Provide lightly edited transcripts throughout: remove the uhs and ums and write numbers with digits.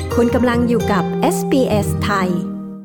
คุณกำลังอยู่กับ SBS ไทย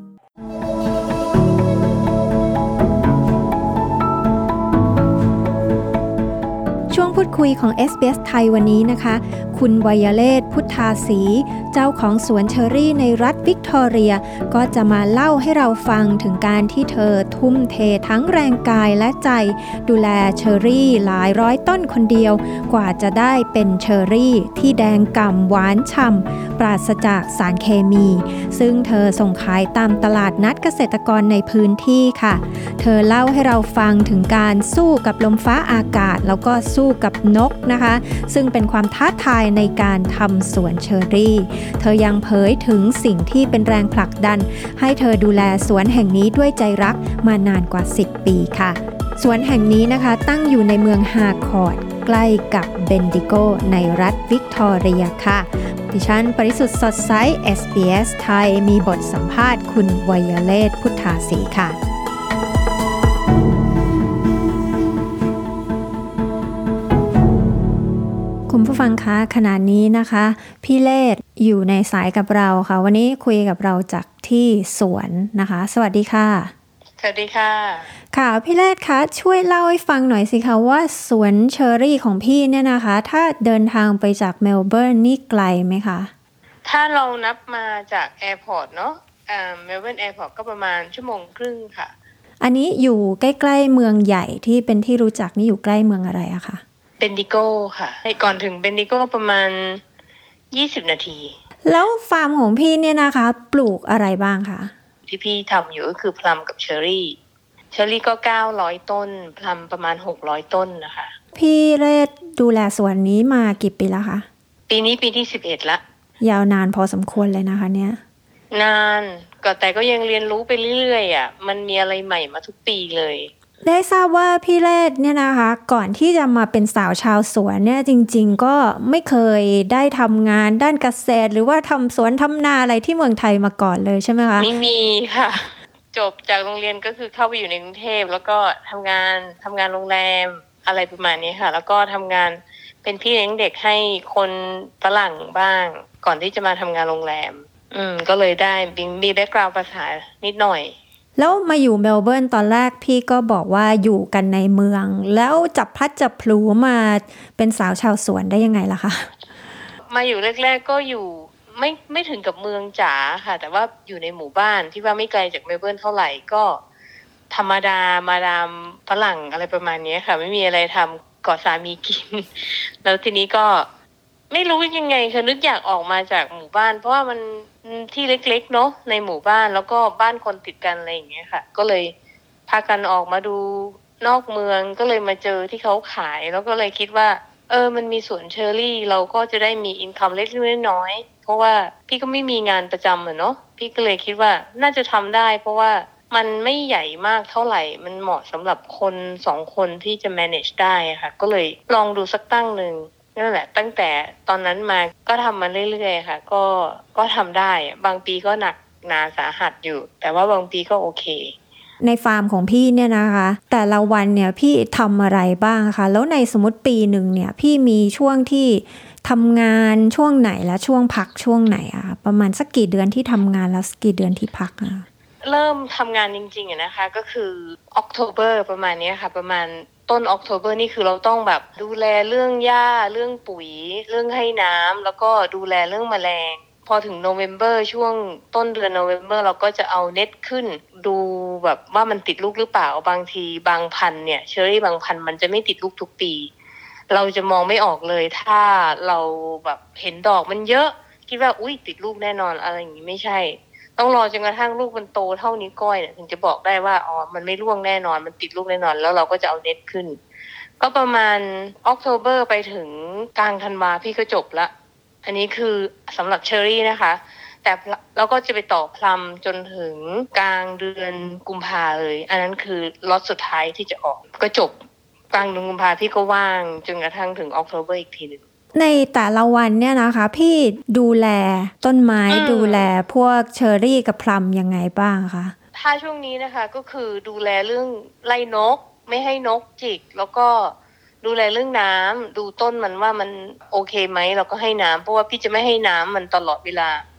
ช่วงพูดคุยของ SBS ไทยวันนี้นะคะคุณวัยเลศพุทธาศรีเจ้าของสวนเชอรี่ในรัฐวิกตอเรียก็จะมาเล่าให้เราฟังถึงการที่เธอทุ่มเททั้งแรงกายและใจดูแลเชอรี่หลายร้อยต้นคนเดียวกว่าจะได้เป็นเชอรี่ที่แดงก่ำหวานฉ่ำปราศจากสารเคมีซึ่งเธอส่งขายตามตลาดนัดเกษตรกรในพื้นที่ค่ะเธอเล่าให้เราฟังถึงการสู้กับลมฟ้าอากาศแล้วก็สู้กับนกนะคะซึ่งเป็นความท้าทายในการทำสวนเชอรี่เธอยังเผยถึงสิ่งที่เป็นแรงผลักดันให้เธอดูแลสวนแห่งนี้ด้วยใจรักมานานกว่า10ปีค่ะสวนแห่งนี้นะคะตั้งอยู่ในเมืองฮาคอร์ดใกล้กับเบนดิโกในรัฐวิกตอเรียค่ะดิฉันปริสุทธิ์สดใส SBS ไทยมีบทสัมภาษณ์คุณวัยเลศพุทธาศรีค่ะคุณผู้ฟังคะขณะนี้นะคะพี่เลศอยู่ในสายกับเราค่ะวันนี้คุยกับเราจากที่สวนนะคะสวัสดีค่ะสวัสดีค่ะค่ะพี่เลศคะช่วยเล่าให้ฟังหน่อยสิคะว่าสวนเชอรี่ของพี่เนี่ยนะคะถ้าเดินทางไปจากเมลเบิร์นนี่ไกลไหมคะถ้าเรานับมาจากแอร์พอร์ตเนาะเมลเบิร์นแอร์พอร์ตก็ประมาณชั่วโมงครึ่งค่ะอันนี้อยู่ใกล้ๆเมืองใหญ่ที่เป็นที่รู้จักนี่อยู่ใกล้เมืองอะไรอะคะเบนดิโกค่ะก่อนถึงเบนดิโกประมาณ20นาทีแล้วฟาร์มของพี่เนี่ยนะคะปลูกอะไรบ้างคะที่พี่ทำอยู่ก็คือพลัมกับเชอรี่ก็900ต้นพลัมประมาณ600ต้นนะคะพี่เลศดูแลสวนนี้มากี่ปีแล้วคะปีนี้ปีที่11ละยาวนานพอสมควรเลยนะคะเนี่ยนานก็แต่ก็ยังเรียนรู้ไปเรื่อยๆอ่ะมันมีอะไรใหม่มาทุกปีเลยได้ทราบว่าพี่เลศเนี่ยนะคะก่อนที่จะมาเป็นสาวชาวสวนเนี่ยจริงๆก็ไม่เคยได้ทำงานด้านเกษตรหรือว่าทำสวนทำนาอะไรที่เมืองไทยมาก่อนเลยใช่ไหมคะไม่มีค่ะจบจากโรงเรียนก็คือเข้าไปอยู่ในกรุงเทพแล้วก็ทำงานโรงแรมอะไรประมาณนี้ค่ะแล้วก็ทำงานเป็นพี่เลี้ยงเด็กให้คนฝรั่งบ้างก่อนที่จะมาทำงานโรงแรมก็เลยได้มีแบ็คกราวด์ภาษานิดหน่อยแล้วมาอยู่เมลเบิร์นตอนแรกพี่ก็บอกว่าอยู่กันในเมืองแล้วจับพลัดจับผลูมาเป็นสาวชาวสวนได้ยังไงล่ะคะมาอยู่แรกๆก็อยู่ไม่ถึงกับเมืองจ๋าค่ะแต่ว่าอยู่ในหมู่บ้านที่ว่าไม่ไกลจากเมลเบิร์นเท่าไหร่ก็ธรรมดามาดามฝรั่งอะไรประมาณนี้ค่ะไม่มีอะไรทำก่อสามีกินแล้วทีนี้ก็ไม่รู้ยังไงคือนึกอยากออกมาจากหมู่บ้านเพราะว่ามันที่เล็กๆเนาะในหมู่บ้านแล้วก็บ้านคนติดกันอะไรอย่างเงี้ยค่ะก็เลยพากันออกมาดูนอกเมืองก็เลยมาเจอที่เขาขายแล้วก็เลยคิดว่ามันมีสวนเชอร์รี่เราก็จะได้มีอินคัมเล็กๆน้อยๆเพราะว่าพี่ก็ไม่มีงานประจำเนาะพี่ก็เลยคิดว่าน่าจะทำได้เพราะว่ามันไม่ใหญ่มากเท่าไหร่มันเหมาะสำหรับคน2คนที่จะ manage ได้ค่ะก็เลยลองดูสักตั้งนึงนั่นแหละตั้งแต่ตอนนั้นมาก็ทำมาเรื่อยๆค่ะก็ทำได้บางปีก็หนักหนาสาหัสอยู่แต่ว่าบางปีก็โอเคในฟาร์มของพี่เนี่ยนะคะแต่ละวันเนี่ยพี่ทำอะไรบ้างคะแล้วในสมมติปีหนึ่งเนี่ยพี่มีช่วงที่ทำงานช่วงไหนและช่วงพักช่วงไหนอะประมาณสักกี่เดือนที่ทำงานแล้วสักกี่เดือนที่พักอะเริ่มทำงานจริงๆนะคะก็คือ October ประมาณนี้ค่ะประมาณต้น October นี่คือเราต้องแบบดูแลเรื่องหญ้าเรื่องปุ๋ยเรื่องให้น้ำแล้วก็ดูแลเรื่องแมลงพอถึง November ช่วงต้นเดือน November เราก็จะเอาเน็ตขึ้นดูแบบว่ามันติดลูกหรือเปล่าบางทีบางพันธุ์เนี่ยเชอรี่บางพันธุ์มันจะไม่ติดลูกทุกปีเราจะมองไม่ออกเลยถ้าเราแบบเห็นดอกมันเยอะคิดว่าอุ๊ยติดลูกแน่นอนอะไรอย่างนี้ไม่ใช่ต้องรอจนกระทั่งลูกมันโตเท่านิ้วก้อยเนี่ยถึงจะบอกได้ว่ามันไม่ร่วงแน่นอนมันติดลูกแน่นอนแล้วเราก็จะเอาเน็ตขึ้นก็ประมาณ October ไปถึงกลางธันวาพี่ก็จบละอันนี้คือสำหรับเชอรี่นะคะแต่เราก็จะไปต่อพลัมจนถึงกลางเดือนกุมภาเลยอันนั้นคือล็อตสุดท้ายที่จะออกก็จบกลางเดือนกุมภาพี่ก็ว่างจนกระทั่งถึง October อีกทีนึงในแต่ละวันเนี่ยนะคะพี่ดูแลต้นไม้ดูแลพวกเชอร์รี่กับพลัมยังไงบ้างคะถ้าช่วงนี้นะคะก็คือดูแลเรื่องไล่นกไม่ให้นกจิกแล้วก็ดูแลเรื่องน้ำดูต้นมันว่ามันโอเคไหมเราก็ให้น้ำเพราะว่าพี่จะไม่ให้น้ำมันตลอดเวลา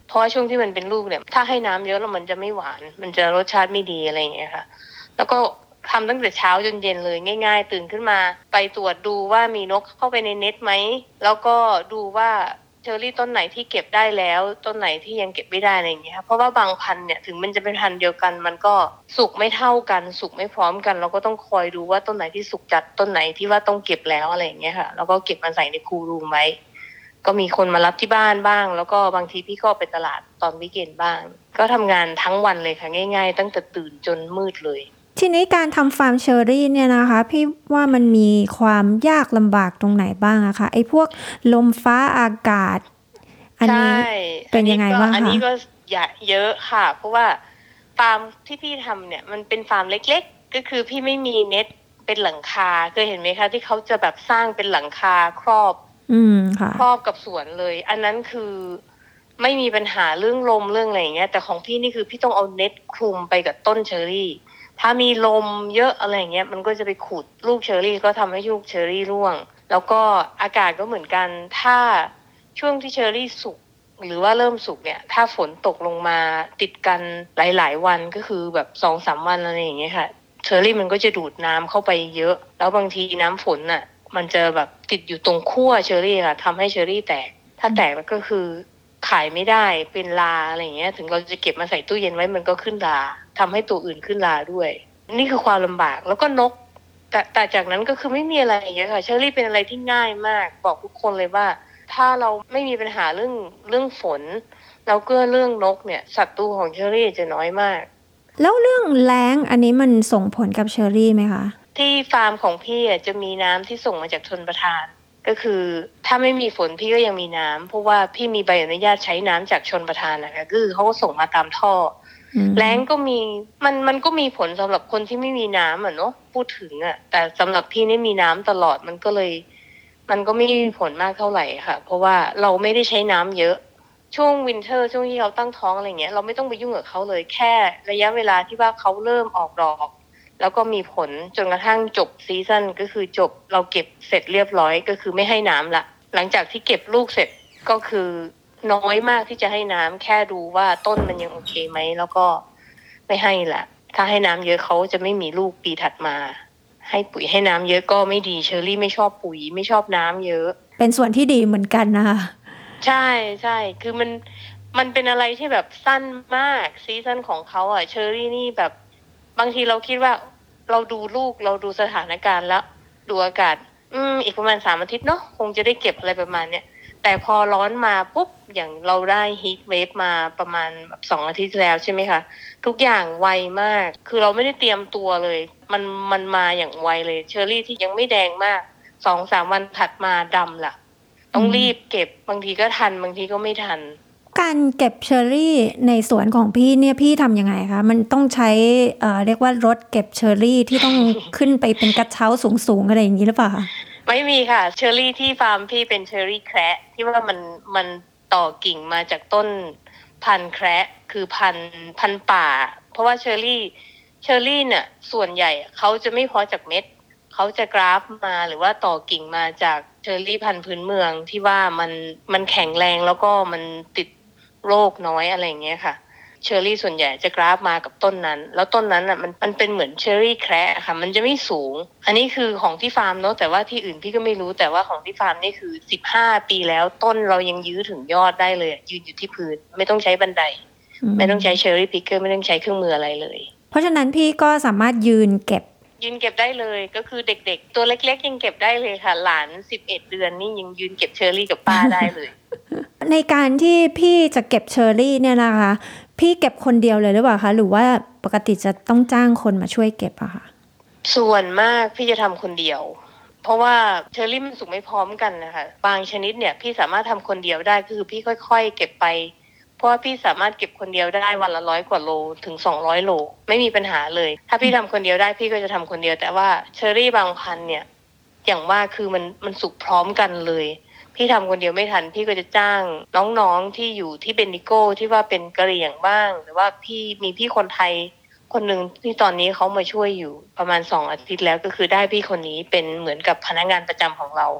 เพราะว่าช่วงที่มันเป็นลูกเนี่ยถ้าให้น้ำเยอะแล้วมันจะไม่หวานมันจะรสชาติไม่ดีอะไรอย่างเงี้ยค่ะแล้วก็ทำตั้งแต่เช้าจนเย็นเลยง่ายๆตื่นขึ้นมาไปตรวจดูว่ามีนกเข้าไปในเน็ตไหมแล้วก็ดูว่าเชอร์รี่ต้นไหนที่เก็บได้แล้วต้นไหนที่ยังเก็บไม่ได้อะไรอย่างเงี้ยค่ะเพราะว่าบางพันธุ์เนี่ยถึงมันจะเป็นพันธุ์เดียวกันมันก็สุกไม่เท่ากันสุกไม่พร้อมกันเราก็ต้องคอยดูว่าต้นไหนที่สุกจัดต้นไหนที่ว่าต้องเก็บแล้วอะไรอย่างเงี้ยค่ะแล้วก็เก็บมาใส่ในคูลรูมไว้ก็มีคนมารับที่บ้านบ้างแล้วก็บางทีพี่ก็ไปตลาดตอนวีคเอนด์บ้างก็ทำงานทั้งวันเลยค่ะง่ายๆตั้งแต่ตื่นจนมืดเลยทีนี้การทำฟาร์มเชอร์รี่เนี่ยนะคะพี่ว่ามันมีความยากลำบากตรงไหนบ้างอะคะไอ้พวกลมฟ้าอากาศอันนี้เป็นยังไงบ้างคะอันนี้ก็เยอะค่ะเพราะว่าฟาร์มที่พี่ทำเนี่ยมันเป็นฟาร์มเล็กๆก็คือพี่ไม่มีเน็ตเป็นหลังคาเคยเห็นไหมคะที่เขาจะแบบสร้างเป็นหลังคาครอบค่ะครอบกับสวนเลยอันนั้นคือไม่มีปัญหาเรื่องลมเรื่องอะไรอย่างเงี้ยแต่ของพี่นี่คือพี่ต้องเอาเน็ตคลุมไปกับต้นเชอร์รี่ถ้ามีลมเยอะอะไรอย่างเงี้ยมันก็จะไปขูดลูกเชอร์รี่ก็ทำให้ลูกเชอร์รี่ร่วงแล้วก็อากาศก็เหมือนกันถ้าช่วงที่เชอร์รี่สุกหรือว่าเริ่มสุกเนี่ยถ้าฝนตกลงมาติดกันหลายๆวันก็คือแบบ 2-3 วันอะไรอย่างเงี้ยค่ะเชอร์รี่มันก็จะดูดน้ำเข้าไปเยอะแล้วบางทีน้ำฝนน่ะมันจะแบบติดอยู่ตรงขั้วเชอร์รี่ค่ะทำให้เชอร์รี่แตกถ้าแตกแล้วก็คือขายไม่ได้เป็นราอะไรอย่างเงี้ยถึงเราจะเก็บมาใส่ตู้เย็นไว้มันก็ขึ้นราทำให้ตัวอื่นขึ้นราด้วยนี่คือความลำบากแล้วก็นกแต่จากนั้นก็คือไม่มีอะไรอย่างเงี้ยค่ะเชอร์รี่เป็นอะไรที่ง่ายมากบอกทุกคนเลยว่าถ้าเราไม่มีปัญหาเรื่องฝนแล้วก็เรื่องนกเนี่ยศัตรูของเชอร์รี่จะน้อยมากแล้วเรื่องแล้งอันนี้มันส่งผลกับเชอร์รี่ไหมคะที่ฟาร์มของพี่จะมีน้ำที่ส่งมาจากชลประทานก็คือถ้าไม่มีฝนพี่ก็ยังมีน้ำเพราะว่าพี่มีใบอนุญาตใช้น้ำจากชลประทานนะคะคือเขาก็ส่งมาตามท่อแล้งก็มีมันก็มีผลสำหรับคนที่ไม่มีน้ำเนาะพูดถึงแต่สำหรับพี่นี่มีน้ำตลอดมันก็ไม่มีผลมากเท่าไหร่ค่ะเพราะว่าเราไม่ได้ใช้น้ำเยอะช่วงวินเทอร์ช่วงที่เขาตั้งท้องอะไรเงี้ยเราไม่ต้องไปยุ่งกับเขาเลยแค่ระยะเวลาที่ว่าเขาเริ่มออกดอกแล้วก็มีผลจนกระทั่งจบซีซั่นก็คือจบเราเก็บเสร็จเรียบร้อยก็คือไม่ให้น้ำละหลังจากที่เก็บลูกเสร็จก็คือน้อยมากที่จะให้น้ำแค่ดูว่าต้นมันยังโอเคไหมแล้วก็ไม่ให้ละถ้าให้น้ำเยอะเขาจะไม่มีลูกปีถัดมาให้ปุ๋ยให้น้ำเยอะก็ไม่ดีเชอรี่ไม่ชอบปุ๋ยไม่ชอบน้ำเยอะเป็นส่วนที่ดีเหมือนกันนะคะใช่ใช่คือมันเป็นอะไรที่แบบสั้นมากซีซั่นของเขาเชอรี่นี่แบบบางทีเราคิดว่าเราดูลูกเราดูสถานการณ์แล้วดูอากาศอีกประมาณ3 อาทิตย์เนาะคงจะได้เก็บอะไรประมาณเนี้ยแต่พอร้อนมาปุ๊บอย่างเราได้ฮีทเวฟมาประมาณแบบ2 อาทิตย์แล้วใช่ไหมคะทุกอย่างไวมากคือเราไม่ได้เตรียมตัวเลยมันมาอย่างไวเลยเชอรี่ที่ยังไม่แดงมาก2-3 วันถัดมาดำล่ะต้องรีบเก็บบางทีก็ทันบางทีก็ไม่ทันการเก็บเชอร์รี่ในสวนของพี่เนี่ยพี่ทำยังไงคะมันต้องใช้เรียกว่ารถเก็บเชอร์รี่ที่ต้องขึ้นไปเป็นกระเช้าสูงๆอะไรอย่างนี้หรือเปล่าคะไม่มีค่ะเชอร์รี่ที่ฟาร์มพี่เป็นเชอร์รี่แคระที่ว่ามันต่อกิ่งมาจากต้นพันธุ์แคระคือพันธุ์ป่าเพราะว่าเชอร์รี่เนี่ยส่วนใหญ่เขาจะไม่เพาะจากเม็ดเขาจะกราฟมาหรือว่าต่อกิ่งมาจากเชอร์รี่พันธุ์พื้นเมืองที่ว่ามันแข็งแรงแล้วก็มันติดโรคน้อยอะไรอย่างเงี้ยค่ะเชอร์รี่ส่วนใหญ่จะกราฟมากับต้นนั้นแล้วต้นนั้นมันเป็นเหมือนเชอร์รี่แคระค่ะมันจะไม่สูงอันนี้คือของที่ฟาร์มเนาะแต่ว่าที่อื่นพี่ก็ไม่รู้แต่ว่าของที่ฟาร์มนี่คือ15 ปีแล้วต้นเรายังยื้อถึงยอดได้เลยยืนอยู่ที่พื้นไม่ต้องใช้บันไดไม่ต้องใช้เชอร์รี่พิกเกอร์ไม่ต้องใช้เครื่องมืออะไรเลยเพราะฉะนั้นพี่ก็สามารถยืนเก็บได้เลยก็คือเด็กๆตัวเล็กๆยังเก็บได้เลยค่ะหลาน11 เดือนนี่ยังยืนเก็บเชอร์รี่กับป้าได้เลยในการที่พี่จะเก็บเชอร์รี่เนี่ยนะคะพี่เก็บคนเดียวเลยหรือเปล่าคะหรือว่าปกติจะต้องจ้างคนมาช่วยเก็บอะคะส่วนมากพี่จะทำคนเดียวเพราะว่าเชอร์รี่มันสุกไม่พร้อมกันนะคะบางชนิดเนี่ยพี่สามารถทำคนเดียวได้คือพี่ค่อยๆเก็บไปเพราะว่าพี่สามารถเก็บคนเดียวได้วันละ100 กว่าโลถึง200 โลไม่มีปัญหาเลยถ้าพี่ทำคนเดียวได้พี่ก็จะทำคนเดียวแต่ว่าเชอร์รี่บางพันธุ์เนี่ยอย่างว่าคือมันสุกพร้อมกันเลยพี่ทำคนเดียวไม่ทันพี่ก็จะจ้างน้องๆที่อยู่ที่เบนิโก้ที่ว่าเป็นกะเหรี่ยงบ้างหรือว่าพี่คนไทยคนหนึ่งที่ตอนนี้เขามาช่วยอยู่ประมาณ2 อาทิตย์แล้วก็คือได้พี่คนนี้เป็นเหมือนกับพนักงานประจำของเรา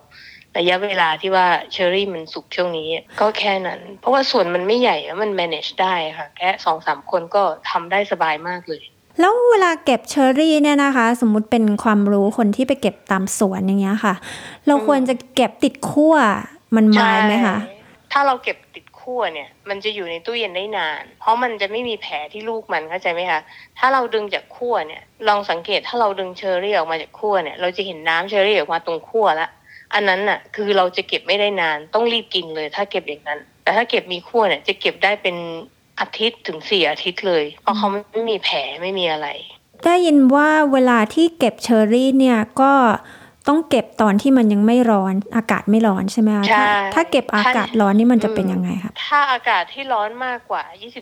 ระยะเวลาที่ว่าเชอร์รี่มันสุกช่วงนี้ก็แค่นั้นเพราะว่าสวนมันไม่ใหญ่มัน manage ได้ค่ะแค่ 2-3 คนก็ทำได้สบายมากเลยแล้วเวลาเก็บเชอร์รี่เนี่ยนะคะสมมุติเป็นความรู้คนที่ไปเก็บตามสวนอย่างเงี้ยค่ะเราควรจะเก็บติดขั้วมันไม้ไหมคะถ้าเราเก็บติดขั้วเนี่ยมันจะอยู่ในตู้เย็นได้นานเพราะมันจะไม่มีแผลที่ลูกมันเข้าใจไหมคะถ้าเราดึงจากขั้วเนี่ยลองสังเกตถ้าเราดึงเชอร์รี่ออกมาจากขั้วเนี่ยเราจะเห็นน้ำเชอร์รี่ออกมาตรงขั้วละอันนั้นน่ะคือเราจะเก็บไม่ได้นานต้องรีบกินเลยถ้าเก็บอย่างนั้นแต่ถ้าเก็บมีขั้วเนี่ยจะเก็บได้เป็นอาทิตย์ถึง4 อาทิตย์เลยเพราะเขาไม่มีแผลไม่มีอะไรได้ยินว่าเวลาที่เก็บเชอร์รี่เนี่ยก็ต้องเก็บตอนที่มันยังไม่ร้อนอากาศไม่ร้อนใช่ไหมคะถ้าเก็บอากาศร้อนนี่มันจะเป็นยังไงคะถ้าอากาศที่ร้อนมากกว่า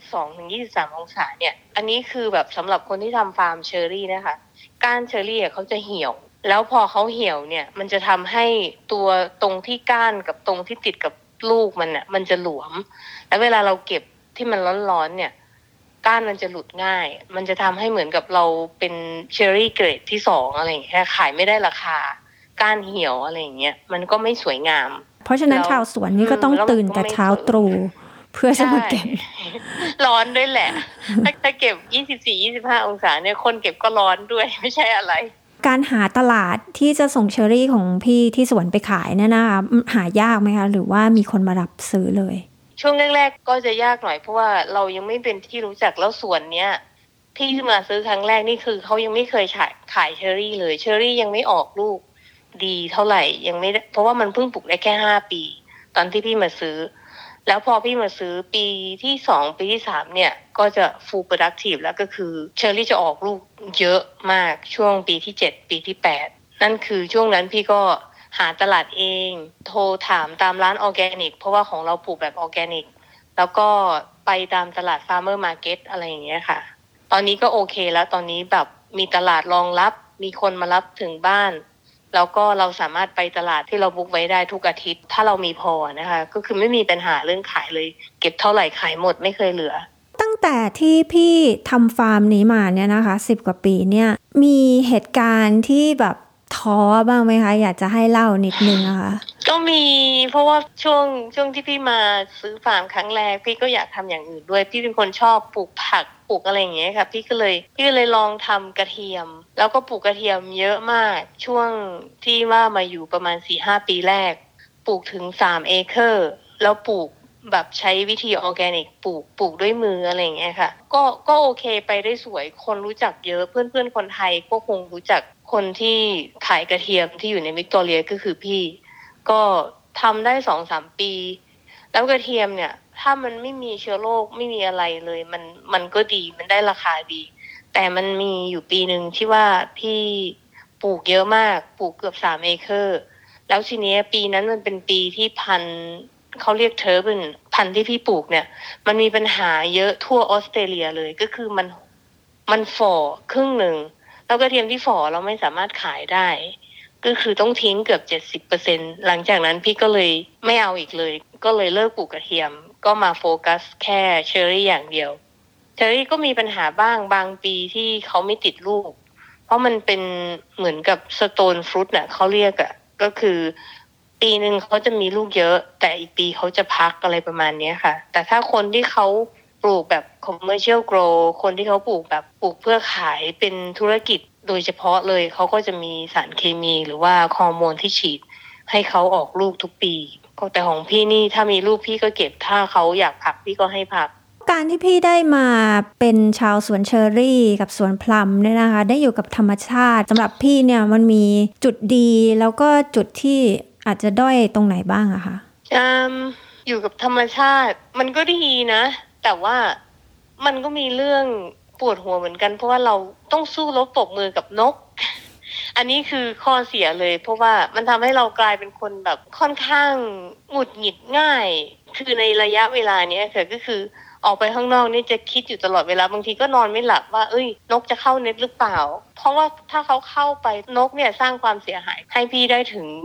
22-23 องศาเนี่ยอันนี้คือแบบสำหรับคนที่ทำฟาร์มเชอร์รี่นะคะก้านเชอร์รี่เขาจะเหี่ยวแล้วพอเขาเหี่ยวเนี่ยมันจะทำให้ตัวตรงที่ก้านกับตรงที่ติดกับลูกมันน่ะมันจะหลวมแล้วเวลาเราเก็บที่มันร้อนๆเนี่ยก้านมันจะหลุดง่ายมันจะทำให้เหมือนกับเราเป็นเชอร์รี่เกรดที่2อะไรอย่างเงี้ยขายไม่ได้ราคาก้านเหี่ยวอะไรอย่างเงี้ยมันก็ไม่สวยงามเพราะฉะนั้นชาวสวนนี่ก็ต้องตื่นแต่เช้าตรู่เพื่อจะมาเก็บร้อนด้วยแหละถ้าเก็บ 24-25 องศาเนี่ยคนเก็บก็ร้อนด้วยไม่ใช่อะไรการหาตลาดที่จะส่งเชอร์รี่ของพี่ที่สวนไปขายเนี่ยนะคะหายากไหมคะหรือว่ามีคนมารับซื้อเลยช่วงแรกๆก็จะยากหน่อยเพราะว่าเรายังไม่เป็นที่รู้จักแล้วสวนเนี้ยที่มาซื้อครั้งแรกนี่คือเขายังไม่เคยขายเชอร์รี่เลยเชอร์รี่ยังไม่ออกลูกดีเท่าไหร่ยังไม่เพราะว่ามันเพิ่งปลูกได้แค่5 ปีตอนที่พี่มาซื้อแล้วพอพี่มาซื้อปีที่2ปีที่3เนี่ยก็จะ full productive แล้วก็คือเชอร์รี่จะออกลูกเยอะมากช่วงปีที่7ปีที่8นั่นคือช่วงนั้นพี่ก็หาตลาดเองโทรถามตามร้านออร์แกนิกเพราะว่าของเราปลูกแบบออร์แกนิกแล้วก็ไปตามตลาด Farmer Market อะไรอย่างเงี้ยค่ะตอนนี้ก็โอเคแล้วตอนนี้แบบมีตลาดรองรับมีคนมารับถึงบ้านแล้วก็เราสามารถไปตลาดที่เราบุ๊กไว้ได้ทุกอาทิตย์ถ้าเรามีพอนะคะก็คือไม่มีปัญหาเรื่องขายเลยเก็บเท่าไหร่ขายหมดไม่เคยเหลือตั้งแต่ที่พี่ทำฟาร์มนี้มาเนี่ยนะคะ10 กว่าปีเนี่ยมีเหตุการณ์ที่แบบท้อบ้างไหมคะอยากจะให้เล่านิดนึงนะคะก็มีเพราะว่าช่วงที่พี่มาซื้อฟาร์มครั้งแรกพี่ก็อยากทำอย่างอื่นด้วยพี่เป็นคนชอบปลูกผักปลูกอะไรอย่างเงี้ยค่ะพี่ก็เลยลองทำกระเทียมแล้วก็ปลูกกระเทียมเยอะมากช่วงที่ว่ามาอยู่ประมาณ 4-5 ปีแรกปลูกถึง3 เอเคอร์แล้วปลูกแบบใช้วิธีออร์แกนิกปลูกด้วยมืออะไรอย่างเงี้ยค่ะก็โอเคไปได้สวยคนรู้จักเยอะเพื่อนคนไทยก็คงรู้จักคนที่ขายกระเทียมที่อยู่ในวิกตอเรียก็คือพี่ก็ทำได้ 2-3 ปีแล้วกระเทียมเนี่ยถ้ามันไม่มีเชื้อโรคไม่มีอะไรเลยมันก็ดีมันได้ราคาดีแต่มันมีอยู่ปีนึงที่ว่าพี่ปลูกเยอะมากปลูกเกือบ3 เอเคอร์แล้วทีนี้ปีนั้นมันเป็นปีที่เขาเรียกเทอร์เบินพันธุ์ที่พี่ปลูกเนี่ยมันมีปัญหาเยอะทั่วออสเตรเลียเลยก็คือมันฝ่อครึ่งหนึ่งแล้วกระเทียมที่ฝ่อเราไม่สามารถขายได้ก็คือต้องทิ้งเกือบ 70% หลังจากนั้นพี่ก็เลยไม่เอาอีกเลยก็เลยเลิกปลูกกระเทียมก็มาโฟกัสแค่เชอร์รี่อย่างเดียวเชอร์รี่ก็มีปัญหาบ้างบางปีที่เขาไม่ติดลูกเพราะมันเป็นเหมือนกับสโตนฟรุตน่ะเขาเรียกอ่ะก็คือปีนึงเขาจะมีลูกเยอะแต่อีกปีเขาจะพักอะไรประมาณนี้ค่ะแต่ถ้าคนที่เขาปลูกแบบ commercial grow คนที่เขาปลูกแบบปลูกเพื่อขายเป็นธุรกิจโดยเฉพาะเลยเขาก็จะมีสารเคมีหรือว่าฮอร์โมนที่ฉีดให้เขาออกลูกทุกปีแต่ของพี่นี่ถ้ามีลูกพี่ก็เก็บถ้าเขาอยากพักพี่ก็ให้พักการที่พี่ได้มาเป็นชาวสวนเชอร์รี่กับสวนพลัมเนี่ยนะคะได้อยู่กับธรรมชาติสำหรับพี่เนี่ยมันมีจุดดีแล้วก็จุดที่อาจจะด้อยตรงไหนบ้างอะคะอยู่กับธรรมชาติมันก็ดีนะแต่ว่ามันก็มีเรื่องปวดหัวเหมือนกันเพราะว่าเราต้องสู้รบปรบมือกับนกอันนี้คือข้อเสียเลยเพราะว่ามันทำให้เรากลายเป็นคนแบบค่อนข้างหงุดหงิดง่ายคือในระยะเวลานี้ค่ะก็คือออกไปข้างนอกนี่จะคิดอยู่ตลอดเวลาบางทีก็นอนไม่หลับว่านกจะเข้าเน็ตหรือเปล่าเพราะว่าถ้าเขาเข้าไปนกเนี่ยสร้างความเสียหายให้พี่ได้ถึง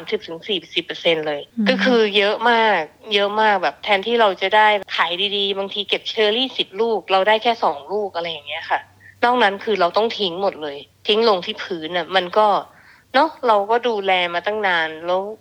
30-40% เลยก็คือเยอะมากแบบแทนที่เราจะได้ขายดีๆบางทีเก็บเชอร์รี่10 ลูกเราได้แค่2 ลูกอะไรอย่างเงี้ยค่ะนอกนั้นคือเราต้องทิ้งหมดเลยทิ้งลงที่พื้นน่ะมันก็เนาะเราก็ดูแลมาตั้งนานแล้ว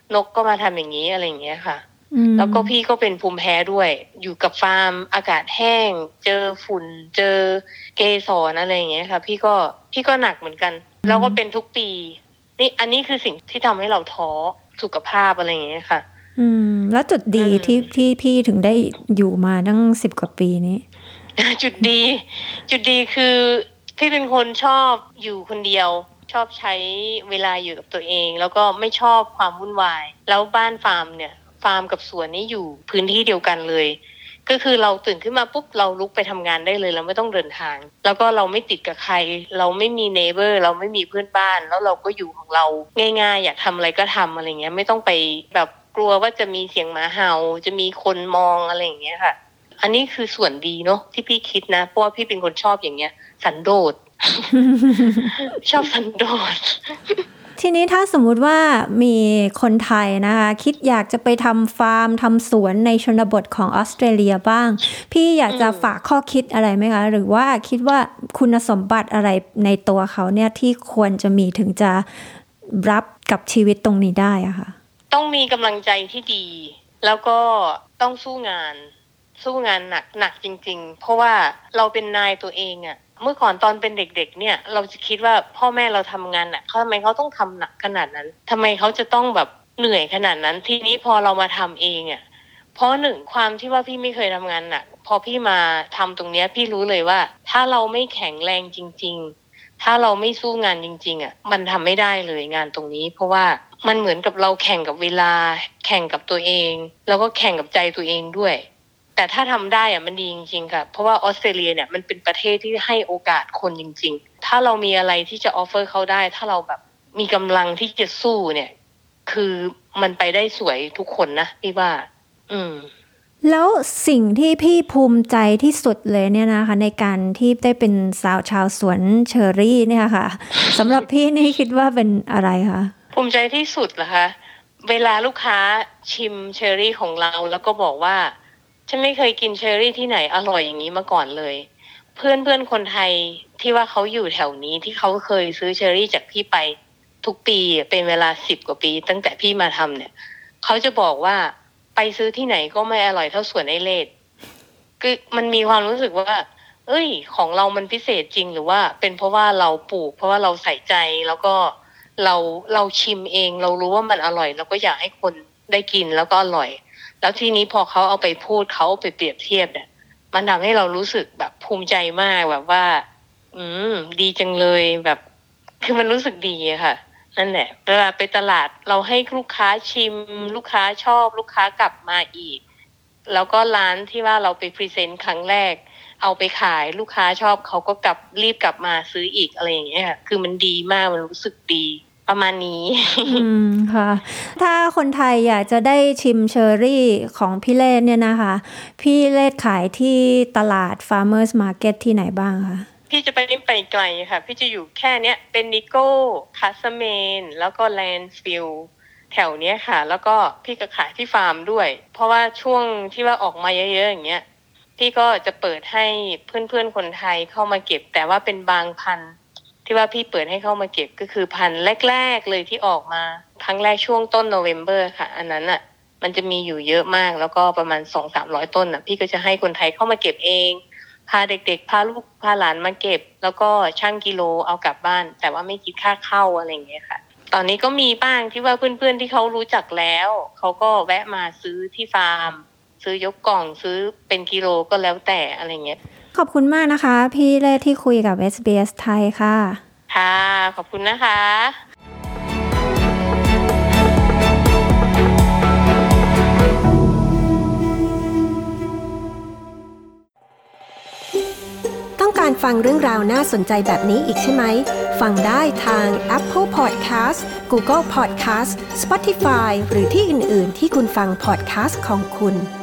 นกก็มาทำอย่างนี้อะไรอย่างเงี้ยค่ะแล้วก็พี่ก็เป็นภูมิแพ้ด้วยอยู่กับฟาร์มอากาศแห้งเจอฝุ่นเจอเกสรอะไรอย่างเงี้ยค่ะพี่ก็หนักเหมือนกันแล้วก็เป็นทุกปีนี่อันนี้คือสิ่งที่ทำให้เราท้อสุขภาพอะไรอย่างเงี้ยค่ะแล้วจุดดีที่พี่ถึงได้อยู่มาตั้ง10 กว่าปีนี้จุดดีคือพี่เป็นคนชอบอยู่คนเดียวชอบใช้เวลาอยู่กับตัวเองแล้วก็ไม่ชอบความวุ่นวายแล้วบ้านฟาร์มเนี่ยฟาร์มกับสวนนี่อยู่พื้นที่เดียวกันเลยก็คือเราตื่นขึ้นมาปุ๊บเราลุกไปทำงานได้เลยเราไม่ต้องเดินทางแล้วก็เราไม่ติดกับใครเราไม่มีเนเบอร์เราไม่มีเพื่อนบ้านแล้วเราก็อยู่ของเราง่ายๆอยากทำอะไรก็ทำอะไรเงี้ยไม่ต้องไปแบบกลัวว่าจะมีเสียงหมาเห่าจะมีคนมองอะไรอย่างเงี้ยค่ะอันนี้คือส่วนดีเนาะที่พี่คิดนะเพราะว่าพี่เป็นคนชอบอย่างเงี้ยสันโดษ ชอบสันโดษทีนี้ถ้าสมมุติว่ามีคนไทยนะคะคิดอยากจะไปทำฟาร์มทำสวนในชนบทของออสเตรเลียบ้างพี่อยากจะฝากข้อคิดอะไรไหมคะหรือว่าคิดว่าคุณสมบัติอะไรในตัวเขาเนี่ยที่ควรจะมีถึงจะรับกับชีวิตตรงนี้ได้อะค่ะต้องมีกำลังใจที่ดีแล้วก็ต้องสู้งานหนักจริงๆเพราะว่าเราเป็นนายตัวเองอะเมื่อก่อนตอนเป็นเด็กๆเนี่ยเราจะคิดว่าพ่อแม่เราทำงานหนักทำไมเขาต้องทำหนักขนาดนั้นทำไมเขาจะต้องแบบเหนื่อยขนาดนั้นทีนี้พอเรามาทำเองอะเพราะหนึ่งความที่ว่าพี่ไม่เคยทำงานหนักพอพี่มาทำตรงเนี้ยพี่รู้เลยว่าถ้าเราไม่แข็งแรงจริงๆถ้าเราไม่สู้งานจริงๆอะมันทำไม่ได้เลยงานตรงนี้เพราะว่ามันเหมือนกับเราแข่งกับเวลาแข่งกับตัวเองแล้วก็แข่งกับใจตัวเองด้วยแต่ถ้าทำได้อะมันดีจริงๆค่ะเพราะว่าออสเตรเลียเนี่ยมันเป็นประเทศที่ให้โอกาสคนจริงๆถ้าเรามีอะไรที่จะออฟเฟอร์เขาได้ถ้าเราแบบมีกำลังที่จะสู้เนี่ยคือมันไปได้สวยทุกคนนะพี่ว่าแล้วสิ่งที่พี่ภูมิใจที่สุดเลยเนี่ยนะคะในการที่ได้เป็นสาวชาวสวนเชอรี่เนี่ยค่ะสำหรับพี่นี่คิดว่าเป็นอะไรคะภูมิใจที่สุดเหรอคะเวลาลูกค้าชิมเชอรี่ของเราแล้วก็บอกว่าฉันไม่เคยกินเชอรี่ที่ไหนอร่อยอย่างนี้มาก่อนเลยเพื่อนคนไทยที่ว่าเขาอยู่แถวนี้ที่เขาเคยซื้อเชอรี่จากพี่ไปทุกปีเป็นเวลา10 กว่าปีตั้งแต่พี่มาทำเนี่ยเขาจะบอกว่าไปซื้อที่ไหนก็ไม่อร่อยเท่าสวนไอเลดคือมันมีความรู้สึกว่าเอ้ยของเรามันพิเศษจริงหรือว่าเป็นเพราะว่าเราปลูกเพราะว่าเราใส่ใจแล้วก็เราชิมเองเรารู้ว่ามันอร่อยเราก็อยากให้คนได้กินแล้วก็อร่อยแล้วทีนี้พอเขาเอาไปพูดเขาไปเปรียบเทียบเนี่ยมันทำให้เรารู้สึกแบบภูมิใจมากแบบว่าดีจังเลยแบบคือมันรู้สึกดีอะค่ะนั่นแหละเวลาไปตลาดเราให้ลูกค้าชิมลูกค้าชอบลูกค้ากลับมาอีกแล้วก็ร้านที่ว่าเราไปพรีเซนต์ครั้งแรกเอาไปขายลูกค้าชอบเขาก็รีบกลับมาซื้ออีกอะไรอย่างเงี้ยค่ะคือมันดีมากมันรู้สึกดีประมาณนี้ค่ะถ้าคนไทยอยากจะได้ชิมเชอรี่ของพี่เลศเนี่ยนะคะพี่เลศขายที่ตลาด Farmers Market ที่ไหนบ้างคะพี่จะไปไกลค่ะพี่จะอยู่แค่เนี้ยเป็นนิโก้คาสเมนแล้วก็แลนด์ฟิลแถวเนี้ยค่ะแล้วก็พี่ก็ขายที่ฟาร์มด้วยเพราะว่าช่วงที่ว่าออกมาเยอะๆอย่างเงี้ยพี่ก็จะเปิดให้เพื่อนๆคนไทยเข้ามาเก็บแต่ว่าเป็นบางพันที่ว่าพี่เปิดให้เข้ามาเก็บก็คือพันแรกๆเลยที่ออกมาครั้งแรกช่วงต้นโนเวมเบอร์ค่ะอันนั้นอ่ะมันจะมีอยู่เยอะมากแล้วก็ประมาณ 200-300 ต้นอ่ะพี่ก็จะให้คนไทยเข้ามาเก็บเองพาเด็กๆพาลูกพาหลานมาเก็บแล้วก็ชั่งกิโลเอากลับบ้านแต่ว่าไม่คิดค่าเข้าอะไรอย่างเงี้ยค่ะตอนนี้ก็มีบ้างที่ว่าเพื่อนๆที่เขารู้จักแล้วเขาก็แวะมาซื้อที่ฟาร์มซื้อยกกล่องซื้อเป็นกิโลก็แล้วแต่อะไรเงี้ยขอบคุณมากนะคะพี่เลศที่คุยกับ SBS ไทยค่ะค่ะขอบคุณนะคะต้องการฟังเรื่องราวน่าสนใจแบบนี้อีกใช่ไหมฟังได้ทาง Apple Podcast Google Podcast Spotify หรือที่อื่นๆที่คุณฟัง podcast ของคุณ